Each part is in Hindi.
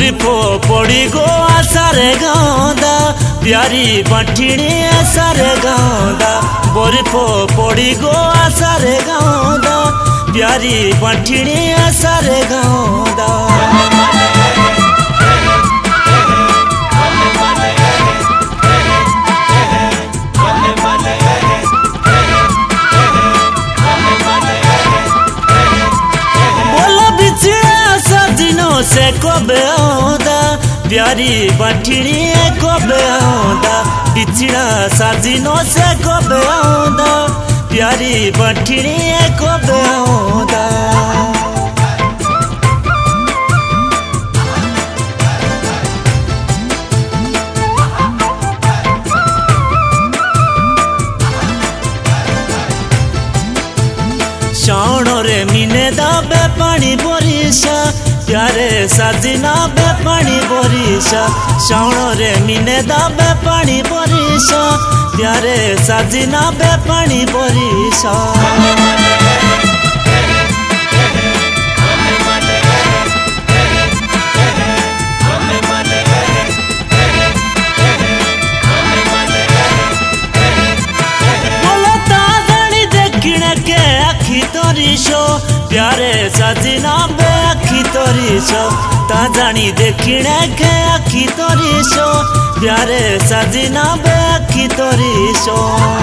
बोरिफो पड़ी गो आसारे गाँदा प्यारी बाठिणी आसारे गाँदा बोरिफो पड़ी गो आसारे गाँदा प्यारी बाठिणी आसारे गाँदा से कबे आंदा प्यारी बाठिणी कबे आंदा बिछड़ा साजिनो से कबे आंदा प्यारी बाठिणी कबे आंदा शावण रे मिने दाबे पानी बोरिशा प्यारे साजिना बे पानी बोरिशा शावण रे मिने दाबे पानी बोरिशा प्यारे साजिना बे पानी बोरिशा प्यारे साजिना बे आखी तोरीशो ता जानी देखिणे के आखी तोरीशो प्यारे साजिना बे आखी तोरीशो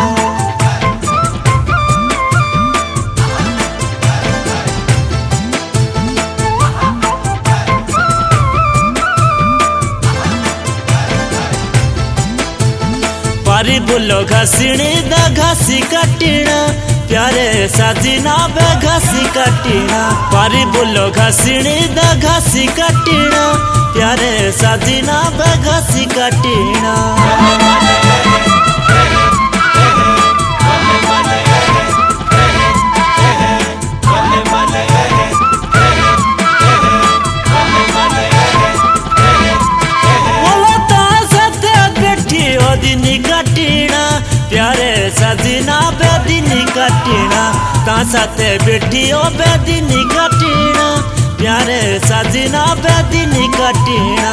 पारी बुलो घासिणी दा घासी काटिणा प्यारे साजिना बे घासी काटिना पारी बुलो घासिणी दा घासी काटिना प्यारे साजिना बे घासी काटिना प्यारे साजिना बेदिनी काटिना ता साथे बैठियो बेदिनी काटिना प्यारे साजिना बेदिनी काटिना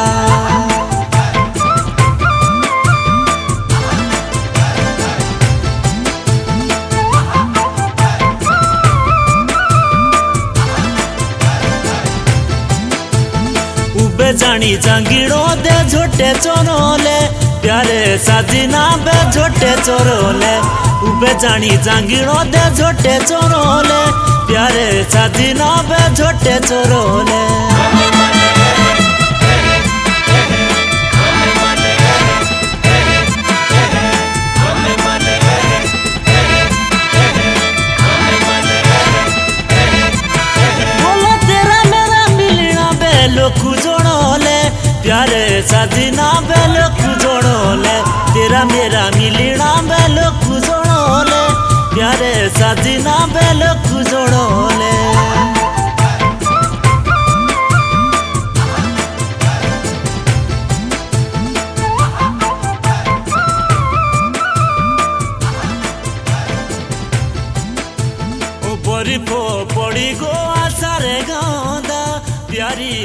उबे जानी जांगीड़ो दे झोटे चोरोले प्यारे साजिना बे झोटे चोरोले उबे जानी जांगीड़ो दे झोटे चोरोले प्यारे साजिना बे झोटे चोरोले बोलो तेरा मेरा मिलना बेलो खुजोड़ोले प्यारे साजिना बेलो खुजोड़ोले तेरा मेरा मिलना बेलो खुजोड़ोले प्यारे साजिना बेलो खुजोड़ोले।